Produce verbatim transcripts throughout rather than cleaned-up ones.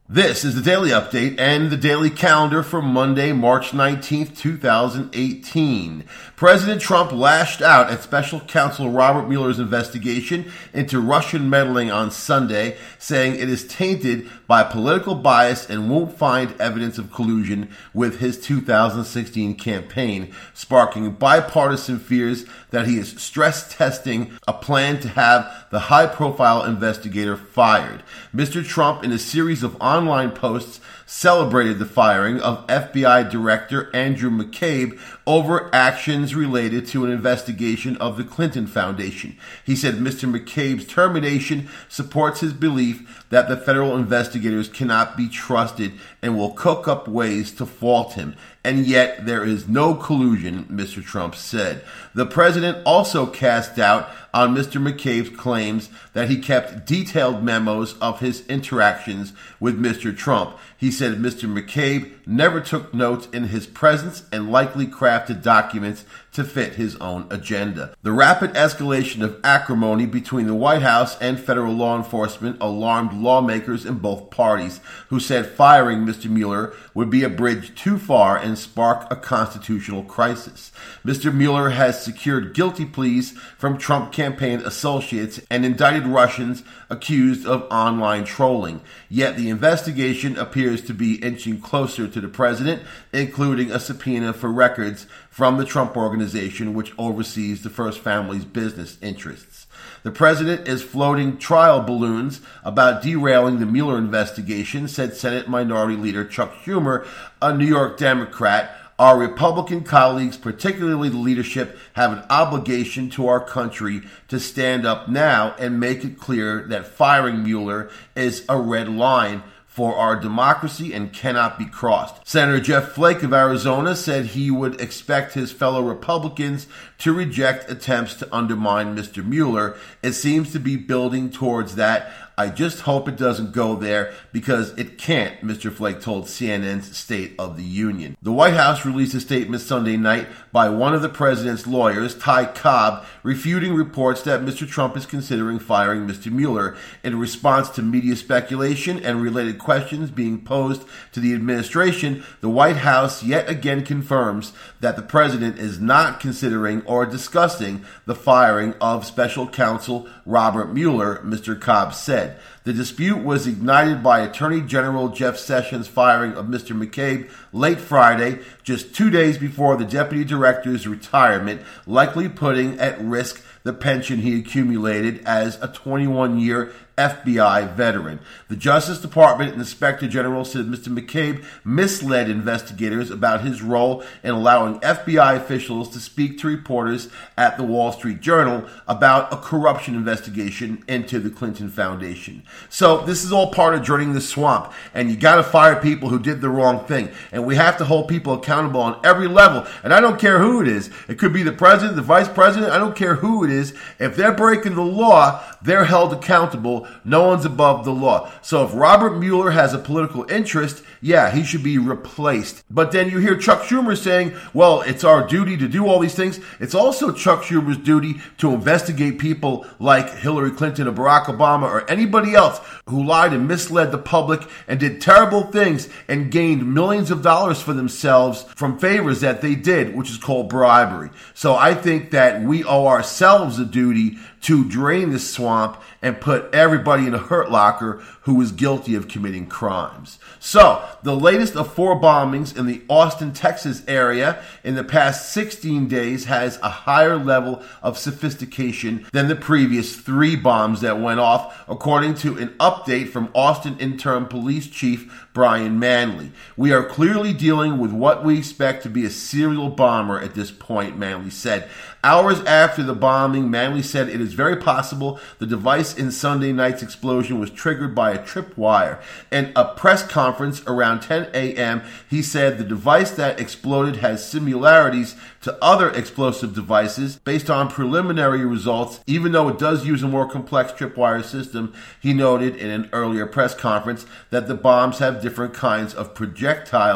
This is the Daily Update and the Daily Calendar for Monday, March nineteenth, two thousand eighteen. President Trump lashed out at Special Counsel Robert Mueller's investigation into Russian meddling on Sunday, saying it is tainted by political bias and won't find evidence of collusion with his two thousand sixteen campaign, sparking bipartisan fears that he is stress testing a plan to have the high-profile investigator fired. Mister Trump, in a series of online posts, celebrated the firing of F B I Director Andrew McCabe over actions related to an investigation of the Clinton Foundation. He said Mister McCabe's termination supports his belief that the federal investigators cannot be trusted and will cook up ways to fault him. And yet there is no collusion, Mister Trump said. The president also cast doubt on Mister McCabe's claims that he kept detailed memos of his interactions with Mister Trump. He said Mister McCabe never took notes in his presence and likely crafted documents to fit his own agenda. The rapid escalation of acrimony between the White House and federal law enforcement alarmed lawmakers in both parties, who said firing Mister Mueller would be a bridge too far and spark a constitutional crisis. Mister Mueller has secured guilty pleas from Trump campaign associates and indicted Russians accused of online trolling. Yet the investigation appears to be inching closer to the president, including a subpoena for records from the Trump Organization, which oversees the First Family's business interests. The president is floating trial balloons about derailing the Mueller investigation, said Senate Minority Leader Chuck Schumer, a New York Democrat. Our Republican colleagues, particularly the leadership, have an obligation to our country to stand up now and make it clear that firing Mueller is a red line for our democracy and cannot be crossed. Senator Jeff Flake of Arizona said he would expect his fellow Republicans to reject attempts to undermine Mister Mueller. It seems to be building towards that. I just hope it doesn't go there, because it can't, Mister Flake told C N N's State of the Union. The White House released a statement Sunday night by one of the president's lawyers, Ty Cobb, refuting reports that Mister Trump is considering firing Mister Mueller. In response to media speculation and related questions being posed to the administration, the White House yet again confirms that the president is not considering or discussing the firing of Special Counsel Robert Mueller, Mister Cobb said. The dispute was ignited by Attorney General Jeff Sessions' firing of Mister McCabe late Friday, just two days before the deputy director's retirement, likely putting at risk the pension he accumulated as a twenty-one-year F B I veteran. The Justice Department Inspector General said Mister McCabe misled investigators about his role in allowing F B I officials to speak to reporters at the Wall Street Journal about a corruption investigation into the Clinton Foundation. So this is all part of draining the swamp, and you got to fire people who did the wrong thing. And we have to hold people accountable on every level. And I don't care who it is. It could be the president, the vice president. I don't care who it is. If they're breaking the law, they're held accountable. No one's above the law. So if Robert Mueller has a political interest, yeah, he should be replaced. But then you hear Chuck Schumer saying, well, it's our duty to do all these things. It's also Chuck Schumer's duty to investigate people like Hillary Clinton or Barack Obama or anybody else who lied and misled the public and did terrible things and gained millions of dollars for themselves from favors that they did, which is called bribery. So I think that we owe ourselves a duty to drain the swamp and put everybody in a hurt locker who is guilty of committing crimes. So, the latest of four bombings in the Austin, Texas area in the past sixteen days has a higher level of sophistication than the previous three bombs that went off, according to an update from Austin Interim Police Chief Brian Manley. We are clearly dealing with what we expect to be a serial bomber at this point, Manley said. Hours after the bombing, Manley said it is very possible the device in Sunday night's explosion was triggered by a tripwire. In a press conference around ten a.m., he said the device that exploded has similarities to other explosive devices based on preliminary results, even though it does use a more complex tripwire system. He noted in an earlier press conference that the bombs have different kinds of projectiles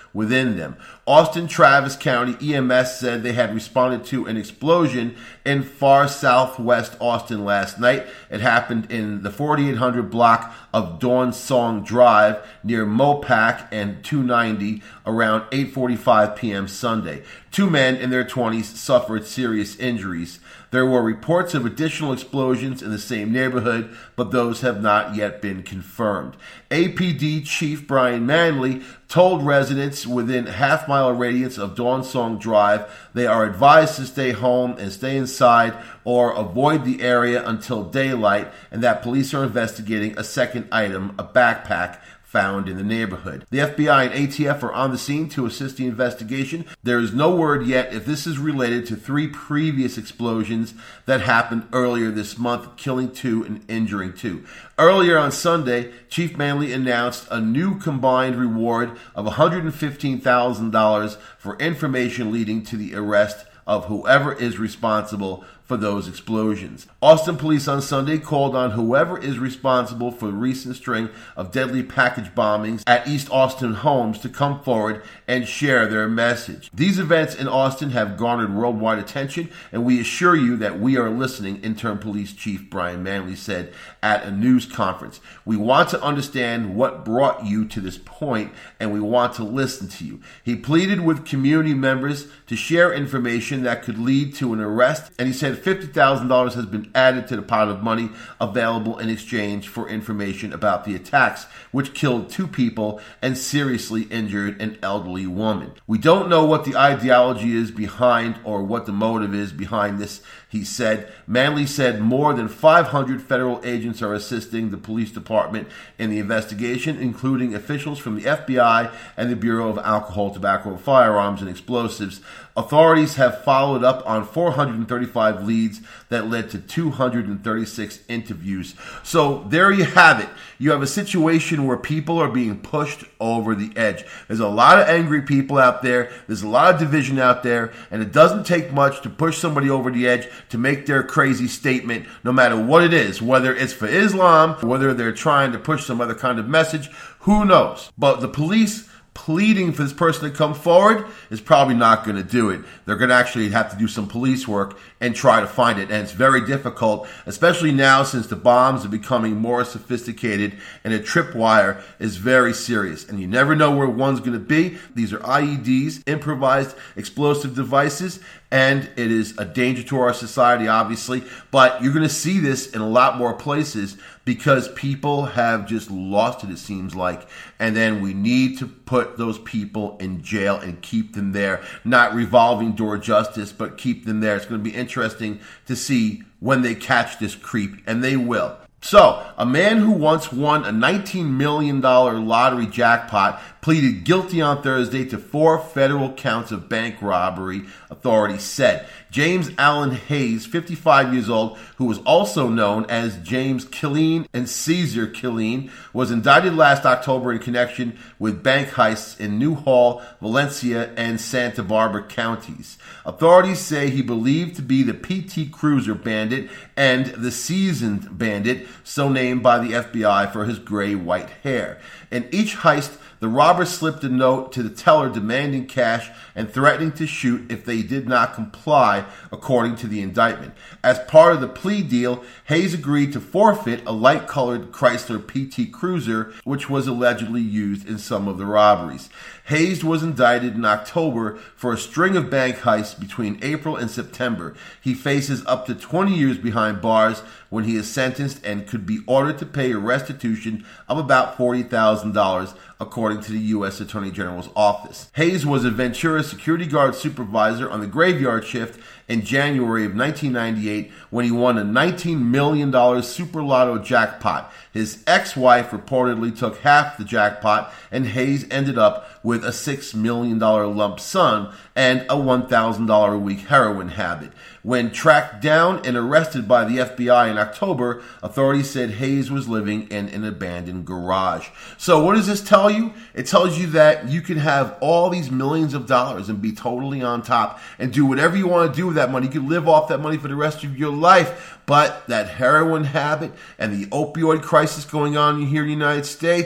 within them. Austin Travis County E M S said they had responded to an explosion in far southwest Austin last night. It happened in the forty-eight hundred block of Dawn Song Drive near Mopac and two ninety around eight forty-five p.m. Sunday. Two men in their twenties suffered serious injuries. There were reports of additional explosions in the same neighborhood, but those have not yet been confirmed. A P D Chief Brian Manley told residents within a half-mile radius of Dawn Song Drive they are advised to stay home and stay inside or avoid the area until daylight, and that police are investigating a second item, a backpack, found in the neighborhood. The F B I and A T F are on the scene to assist the investigation. There is no word yet if this is related to three previous explosions that happened earlier this month, killing two and injuring two. Earlier on Sunday, Chief Manley announced a new combined reward of one hundred fifteen thousand dollars for information leading to the arrest of whoever is responsible for those explosions. Austin police on Sunday called on whoever is responsible for the recent string of deadly package bombings at East Austin homes to come forward and share their message. These events in Austin have garnered worldwide attention, and we assure you that we are listening, Interim Police Chief Brian Manley said at a news conference. We want to understand what brought you to this point, and we want to listen to you. He pleaded with community members to share information that could lead to an arrest, and he said fifty thousand dollars has been added to the pot of money available in exchange for information about the attacks, which killed two people and seriously injured an elderly woman. We don't know what the ideology is behind or what the motive is behind this, he said. Manley said more than five hundred federal agents are assisting the police department in the investigation, including officials from the F B I and the Bureau of Alcohol, Tobacco, Firearms, and Explosives. Authorities have followed up on four hundred thirty-five leads that led to two hundred thirty-six interviews. So there you have it. You have a situation where people are being pushed over the edge. There's a lot of angry people out there. There's a lot of division out there. And it doesn't take much to push somebody over the edge to make their crazy statement, no matter what it is, whether it's for Islam, whether they're trying to push some other kind of message, who knows? But the police pleading for this person to come forward is probably not going to do it. They're going to actually have to do some police work and try to find it. And it's very difficult, especially now since the bombs are becoming more sophisticated and a tripwire is very serious. And you never know where one's going to be. These are I E Ds, improvised explosive devices, and it is a danger to our society, obviously. But you're going to see this in a lot more places because people have just lost it, it seems like. And then we need to put those people in jail and keep them there. Not revolving door justice, but keep them there. It's going to be interesting to see when they catch this creep, and they will. So, a man who once won a nineteen million dollars lottery jackpot pleaded guilty on Thursday to four federal counts of bank robbery, authorities said. James Allen Hayes, fifty-five years old, who was also known as James Killeen and Caesar Killeen, was indicted last October in connection with bank heists in Newhall, Valencia, and Santa Barbara counties. Authorities say he believed to be the P T Cruiser bandit and the Seasoned bandit, so named by the F B I for his gray-white hair. In each heist, the robber slipped a note to the teller demanding cash and threatening to shoot if they did not comply, according to the indictment. As part of the plea deal, Hayes agreed to forfeit a light-colored Chrysler P T Cruiser, which was allegedly used in some of the robberies. Hayes was indicted in October for a string of bank heists between April and September. He faces up to twenty years behind bars when he is sentenced and could be ordered to pay a restitution of about forty thousand dollars, according to the U S Attorney General's office. Hayes was a Ventura security guard supervisor on the graveyard shift in January of nineteen ninety-eight when he won a nineteen million dollars Super Lotto jackpot. His ex-wife reportedly took half the jackpot, and Hayes ended up with a six million dollars lump sum and a one thousand dollars a week heroin habit. When tracked down and arrested by the F B I in October, authorities said Hayes was living in an abandoned garage. So what does this tell you? It tells you that you can have all these millions of dollars and be totally on top and do whatever you want to do with that money. You can live off that money for the rest of your life. But that heroin habit and the opioid crisis going on here in the United States,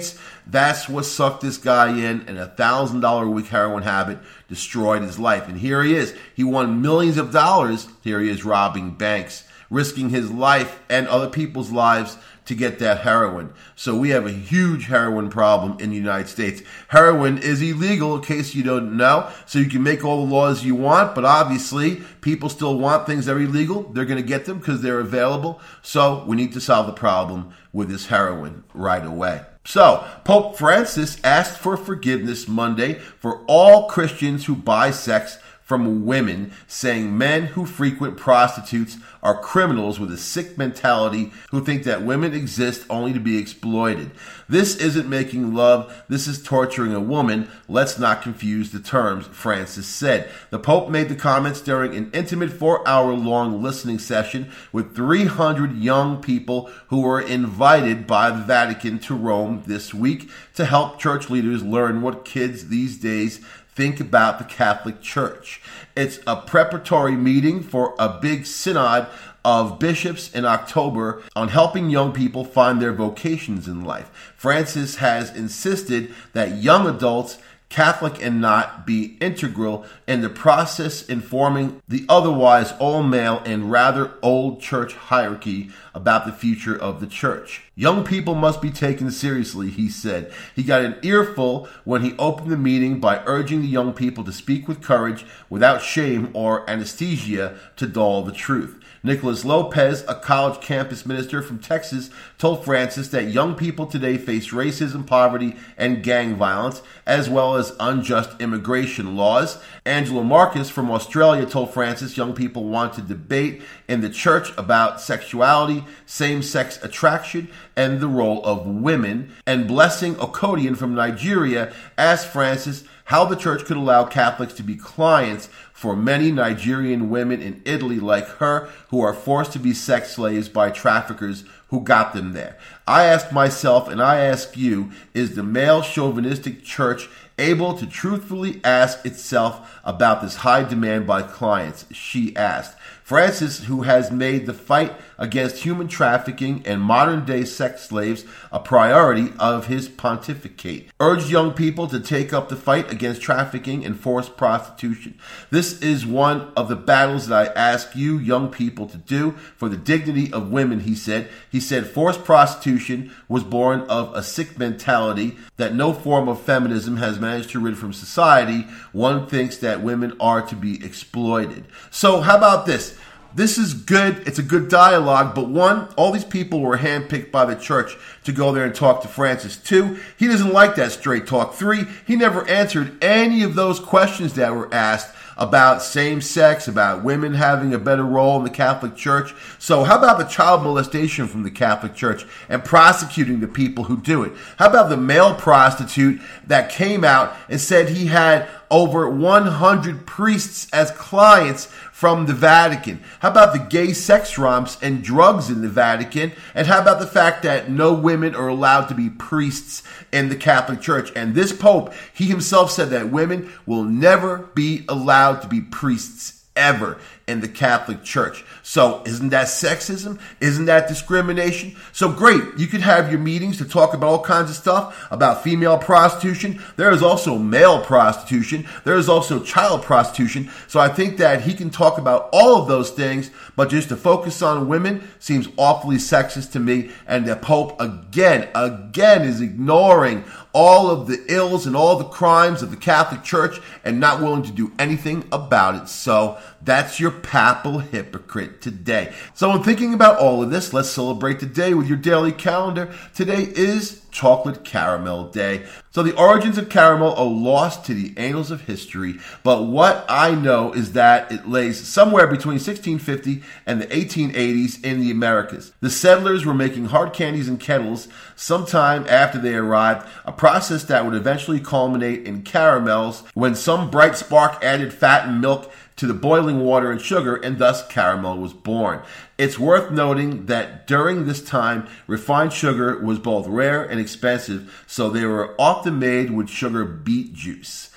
That's what sucked this guy in, and a one thousand dollars a week heroin habit destroyed his life. And here he is. He won millions of dollars. Here he is robbing banks, risking his life and other people's lives to get that heroin. So we have a huge heroin problem in the United States. Heroin is illegal, in case you don't know. So you can make all the laws you want, but obviously people still want things that are illegal. They're going to get them because they're available. So we need to solve the problem with this heroin right away. So, Pope Francis asked for forgiveness Monday for all Christians who buy sex from women, saying men who frequent prostitutes are criminals with a sick mentality who think that women exist only to be exploited. This isn't making love, this is torturing a woman. Let's not confuse the terms, Francis said. The Pope made the comments during an intimate four-hour-long listening session with three hundred young people who were invited by the Vatican to Rome this week to help church leaders learn what kids these days think about the Catholic Church. It's a preparatory meeting for a big synod of bishops in October on helping young people find their vocations in life. Francis has insisted that young adults, Catholic and not, be integral in the process informing the otherwise all-male and rather old church hierarchy about the future of the church. Young people must be taken seriously, he said. He got an earful when he opened the meeting by urging the young people to speak with courage, without shame or anesthesia, to dull the truth. Nicholas Lopez, a college campus minister from Texas, told Francis that young people today face racism, poverty, and gang violence, as well as unjust immigration laws. Angela Marcus from Australia told Francis young people want to debate in the church about sexuality, same-sex attraction, and the role of women. And Blessing Okodian from Nigeria asked Francis how the church could allow Catholics to be clients for many Nigerian women in Italy like her who are forced to be sex slaves by traffickers who got them there. I ask myself, and I ask you, is the male chauvinistic church able to truthfully ask itself about this high demand by clients? She asked. Francis, who has made the fight against human trafficking and modern-day sex slaves a priority of his pontificate, urged young people to take up the fight against trafficking and forced prostitution. This is one of the battles that I ask you young people to do for the dignity of women, he said. He said forced prostitution was born of a sick mentality that no form of feminism has managed to rid from society. One thinks that women are to be exploited. So how about this? This is good. It's a good dialogue. But one, all these people were handpicked by the church to go there and talk to Francis. Two, he doesn't like that straight talk. Three, he never answered any of those questions that were asked about same sex, about women having a better role in the Catholic Church. So how about the child molestation from the Catholic Church and prosecuting the people who do it? How about the male prostitute that came out and said he had over one hundred priests as clients from the Vatican? How about the gay sex romps and drugs in the Vatican? And how about the fact that no women are allowed to be priests in the Catholic Church? And this Pope, he himself said that women will never be allowed to be priests ever in the Catholic Church. So isn't that sexism? Isn't that discrimination? So great, you could have your meetings to talk about all kinds of stuff about female prostitution. There is also male prostitution. There is also child prostitution. So I think that he can talk about all of those things, but just to focus on women seems awfully sexist to me. And the Pope again, again is ignoring all of the ills and all the crimes of the Catholic Church and not willing to do anything about it. So that's your papal hypocrite today. So in thinking about all of this, let's celebrate the day with your daily calendar. Today is Chocolate Caramel Day. So the origins of caramel are lost to the annals of history, but what I know is that it lays somewhere between sixteen fifty and the eighteen eighties in the Americas. The settlers were making hard candies in kettles sometime after they arrived, a process that would eventually culminate in caramels when some bright spark added fat and milk to the boiling water and sugar, and thus caramel was born. It's worth noting that during this time, refined sugar was both rare and expensive, so they were often made with sugar beet juice.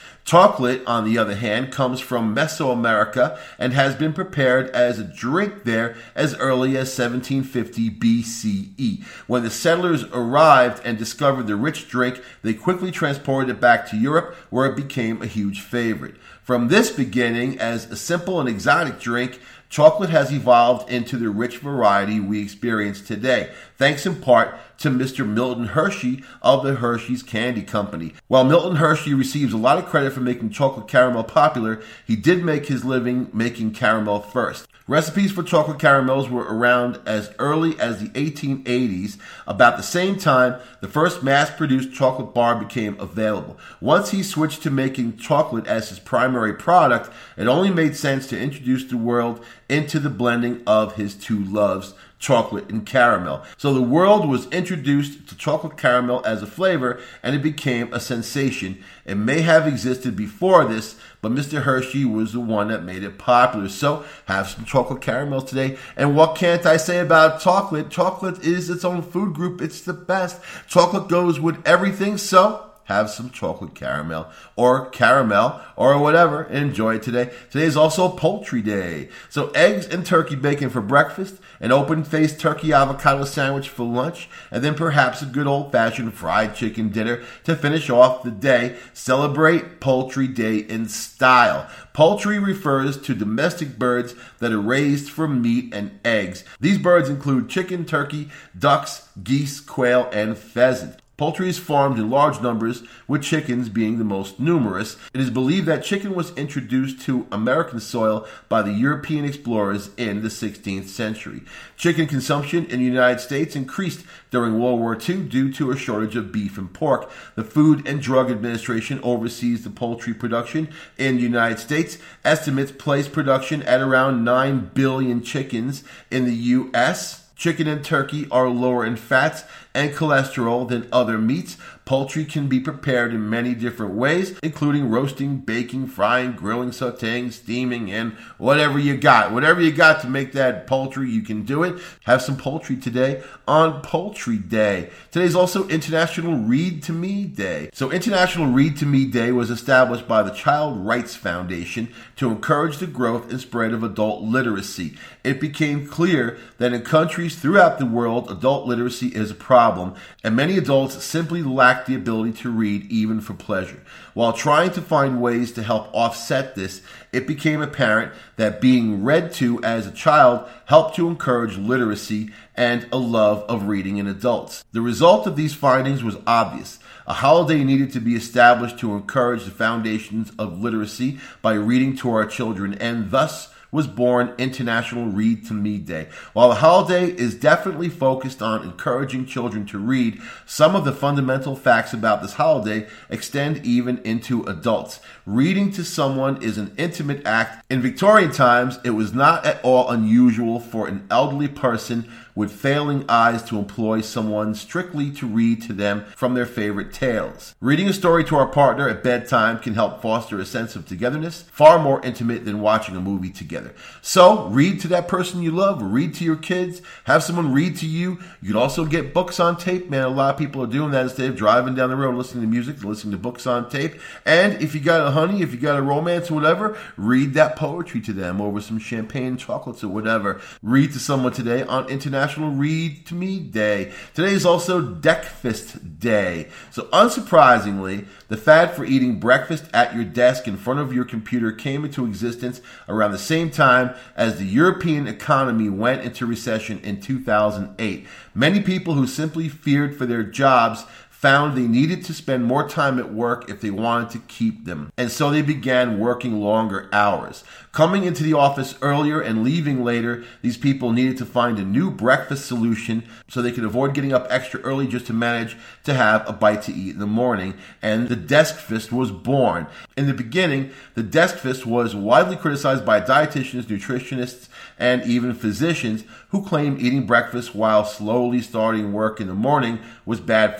Chocolate, on the other hand, comes from Mesoamerica and has been prepared as a drink there as early as seventeen fifty B C E. When the settlers arrived and discovered the rich drink, they quickly transported it back to Europe, where it became a huge favorite. From this beginning as a simple and exotic drink, chocolate has evolved into the rich variety we experience today, thanks in part to Mister Milton Hershey of the Hershey's Candy Company. While Milton Hershey receives a lot of credit for making chocolate caramel popular, he did make his living making caramel first. Recipes for chocolate caramels were around as early as the eighteen eighties. About the same time, the first mass-produced chocolate bar became available. Once he switched to making chocolate as his primary product, it only made sense to introduce the world into the blending of his two loves, chocolate and caramel. So the world was introduced to chocolate caramel as a flavor, and it became a sensation. It may have existed before this, but Mister Hershey was the one that made it popular. So have some chocolate caramels today. And what can't I say about chocolate? Chocolate is its own food group. It's the best. Chocolate goes with everything, so have some chocolate caramel or caramel or whatever and enjoy it today. Today is also Poultry Day. So eggs and turkey bacon for breakfast, an open-faced turkey avocado sandwich for lunch, and then perhaps a good old-fashioned fried chicken dinner to finish off the day. Celebrate Poultry Day in style. Poultry refers to domestic birds that are raised for meat and eggs. These birds include chicken, turkey, ducks, geese, quail, and pheasant. Poultry is farmed in large numbers, with chickens being the most numerous. It is believed that chicken was introduced to American soil by the European explorers in the sixteenth century. Chicken consumption in the United States increased during World War Two due to a shortage of beef and pork. The Food and Drug Administration oversees the poultry production in the United States. Estimates place production at around nine billion chickens in the U S Chicken and turkey are lower in fats and cholesterol than other meats. Poultry can be prepared in many different ways, including roasting, baking, frying, grilling, sauteing, steaming, and whatever you got. Whatever you got to make that poultry, you can do it. Have some poultry today on Poultry Day. Today is also International Read to Me Day. So International Read to Me Day was established by the Child Rights Foundation to encourage the growth and spread of adult literacy. It became clear that in countries throughout the world, adult literacy is a problem, and many adults simply lack the ability to read even for pleasure. While trying to find ways to help offset this, it became apparent that being read to as a child helped to encourage literacy and a love of reading in adults. The result of these findings was obvious. A holiday needed to be established to encourage the foundations of literacy by reading to our children, and thus was born International Read to Me Day. While the holiday is definitely focused on encouraging children to read, some of the fundamental facts about this holiday extend even into adults. Reading to someone is an intimate act. In Victorian times, it was not at all unusual for an elderly person with failing eyes to employ someone strictly to read to them from their favorite tales. Reading a story to our partner at bedtime can help foster a sense of togetherness, far more intimate than watching a movie together. So, read to that person you love, read to your kids, have someone read to you. You can also get books on tape, man. A lot of people are doing that instead of driving down the road listening to music, they're listening to books on tape. And if you got a honey, if you got a romance or whatever, read that poetry to them over some champagne and chocolates or whatever. Read to someone today on International Read to Me Day. Today is also Deckfast Day. So unsurprisingly, the fad for eating breakfast at your desk in front of your computer came into existence around the same time as the European economy went into recession in two thousand eight. Many people who simply feared for their jobs found they needed to spend more time at work if they wanted to keep them. And so they began working longer hours. Coming into the office earlier and leaving later, these people needed to find a new breakfast solution so they could avoid getting up extra early just to manage to have a bite to eat in the morning. And the Deckfast was born. In the beginning, the Deckfast was widely criticized by dietitians, nutritionists, and even physicians who claimed eating breakfast while slowly starting work in the morning was bad for your body.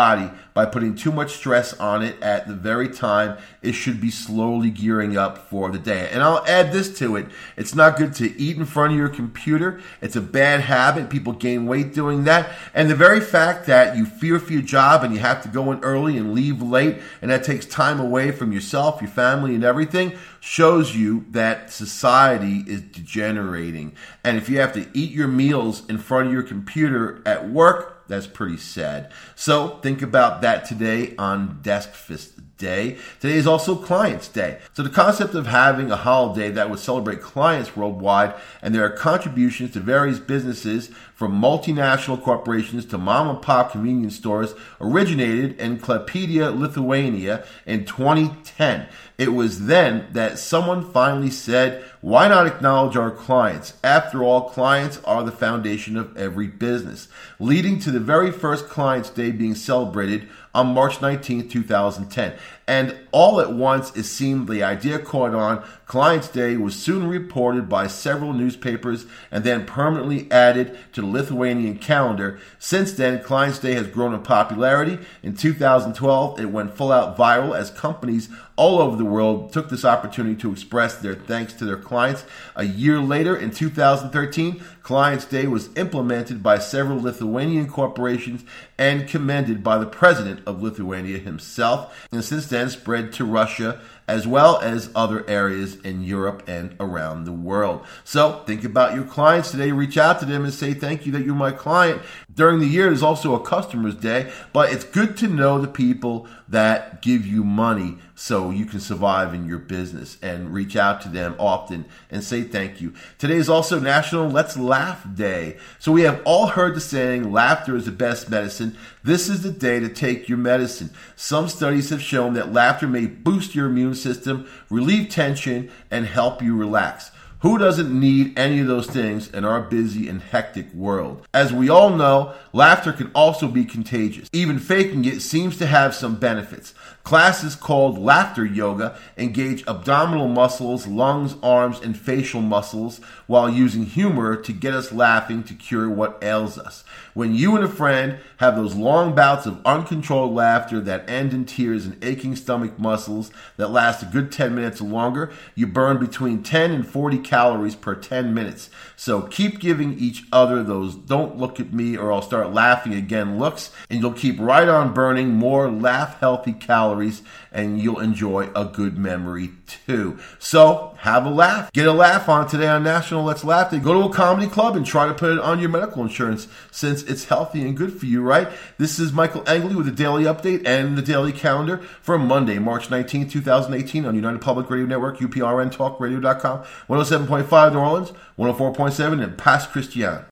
body by putting too much stress on it at the very time it should be slowly gearing up for the day. And I'll add this to it. It's not good to eat in front of your computer. It's a bad habit. People gain weight doing that. And the very fact that you fear for your job and you have to go in early and leave late, and that takes time away from yourself, your family, and everything, shows you that society is degenerating. And if you have to eat your meals in front of your computer at work, that's pretty sad. So think about that today on Desk Fist Day. Today is also Clients Day. So the concept of having a holiday that would celebrate clients worldwide and their contributions to various businesses, from multinational corporations to mom and pop convenience stores, originated in Klaipėda, Lithuania in twenty ten. It was then that someone finally said, why not acknowledge our clients? After all, clients are the foundation of every business, leading to the very first Clients Day being celebrated on March nineteenth, two thousand ten. And all at once, it seemed the idea caught on. Clients Day was soon reported by several newspapers and then permanently added to the Lithuanian calendar. Since then, Clients Day has grown in popularity. In two thousand twelve, it went full out viral as companies all over the world took this opportunity to express their thanks to their clients. A year later, in two thousand thirteen, Clients Day was implemented by several Lithuanian corporations and commended by the president of Lithuania himself, and since then spread to Russia as well as other areas in Europe and around the world. So think about your clients today. Reach out to them and say thank you that you're my client. During the year, there's also a Customer's Day, but it's good to know the people that give you money so you can survive in your business, and reach out to them often and say thank you. Today is also National Let's Laugh Day. So we have all heard the saying, laughter is the best medicine. This is the day to take your medicine. Some studies have shown that laughter may boost your immune system, relieve tension, and help you relax. Who doesn't need any of those things in our busy and hectic world? As we all know, laughter can also be contagious. Even faking it seems to have some benefits. Classes called laughter yoga engage abdominal muscles, lungs, arms, and facial muscles while using humor to get us laughing to cure what ails us. When you and a friend have those long bouts of uncontrolled laughter that end in tears and aching stomach muscles that last a good ten minutes or longer, you burn between ten and forty calories per ten minutes. So keep giving each other those don't look at me or I'll start laughing again looks, and you'll keep right on burning more laugh healthy calories, and you'll enjoy a good memory too. So have a laugh. Get a laugh on today on National Let's Laugh Day. Go to a comedy club and try to put it on your medical insurance, since it's healthy and good for you, right? This is Michael Engley with the Daily Update and the Daily Calendar for Monday, March nineteenth, twenty eighteen on United Public Radio Network, U P R N Talk Radio dot com, one oh seven point five New Orleans, one oh four point seven in Pass Christian.